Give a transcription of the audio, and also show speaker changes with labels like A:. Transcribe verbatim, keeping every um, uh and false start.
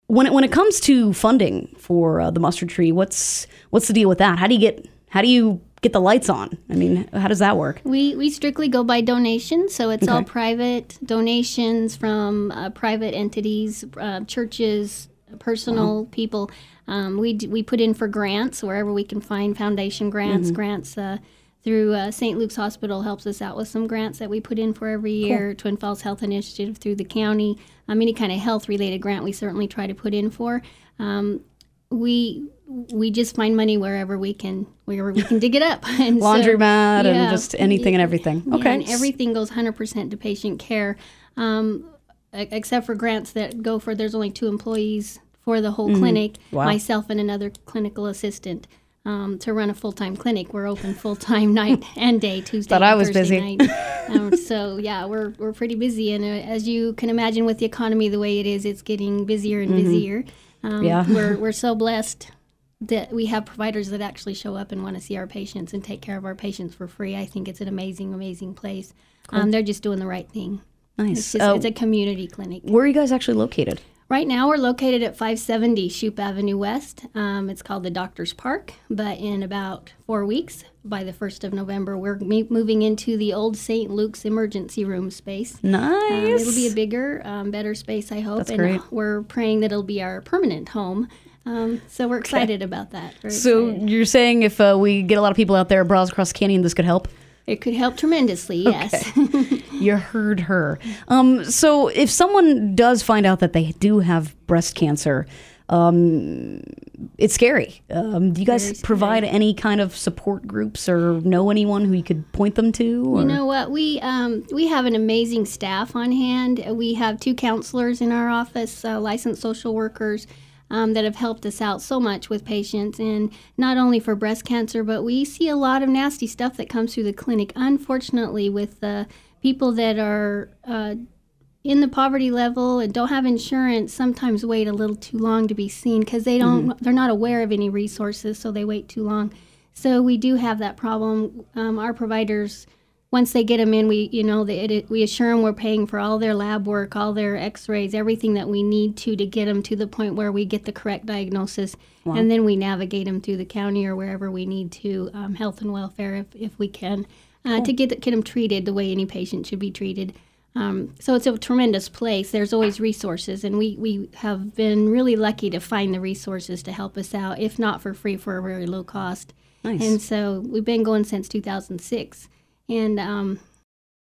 A: When it, when it comes to funding for uh, the Mustard Tree, what's what's the deal with that? How do you get how do you get the lights on? I mean, how does that work?
B: We we strictly go by donations, so it's
A: Okay.
B: all private donations from uh, private entities, uh, churches, personal
A: Wow.
B: people. Um, we d- we put in for grants wherever we can find foundation grants.
A: Mm-hmm.
B: Grants uh, through uh, Saint Luke's Hospital helps us out with some grants that we put in for every year. Twin Falls Health Initiative through the county. Um, any kind of health related grant we certainly try to put in for. Um, we we just find money wherever we can wherever we can dig it up. And so,
A: Laundromat
B: yeah,
A: and just anything and everything.
B: yeah,
A: Okay.
B: and everything goes one hundred percent to patient care, um, e- except for grants that go for there's only two employees for the whole clinic,
A: Wow.
B: myself and another clinical assistant. Um, to run a full-time clinic, we're open full-time night and day, Tuesday
A: Thought
B: and
A: I was
B: Thursday
A: busy.
B: night. Um, so yeah, we're we're pretty busy, and uh, as you can imagine, with the economy the way it is, it's getting busier and busier. Um,
A: Yeah.
B: we're we're so blessed that we have providers that actually show up and want to see our patients and take care of our patients for free. I think it's an amazing, amazing place. Um, they're just doing the right thing.
A: Nice.
B: It's, just,
A: Uh,
B: it's a community clinic.
A: where are you guys actually located?
B: Right now, we're located at five seventy Shoup Avenue West. Um, it's called the Doctor's Park, but in about four weeks, by the first of November, we're me- moving into the old Saint Luke's emergency room space.
A: Nice.
B: Um, it'll be a bigger, um, better space, I hope.
A: That's
B: and
A: great.
B: we're praying that it'll be our permanent home. Um, so we're excited about that. Very
A: So
B: excited.
A: you're saying if uh, we get a lot of people out there at Brazos Cross Canyon, this could help?
B: It could help tremendously, yes.
A: You heard her. Um, so if someone does find out that they do have breast cancer, um, it's scary. Um, do you guys
B: Very scary.
A: provide any kind of support groups or know anyone who you could point them to? Or?
B: You know what? We um, we have an amazing staff on hand. We have two counselors in our office, uh, licensed social workers, um, that have helped us out so much with patients, and not only for breast cancer, but we see a lot of nasty stuff that comes through the clinic. Unfortunately, with the people that are uh, in the poverty level and don't have insurance, sometimes wait a little too long to be seen because they don't, they're not aware of any resources, so they wait too long. So we do have that problem. Um, our providers, once they get them in, we you know they, it, we assure them we're paying for all their lab work, all their X-rays, everything that we need to to get them to the point where we get the correct diagnosis, and then we navigate them through the county or wherever we need to, um, health and welfare if if we can, uh, to get get them treated the way any patient should be treated. Um, so it's a tremendous place. There's always resources, and we, we have been really lucky to find the resources to help us out, if not for free, for a very low cost.
A: Nice.
B: And so we've been going since two thousand six. And um,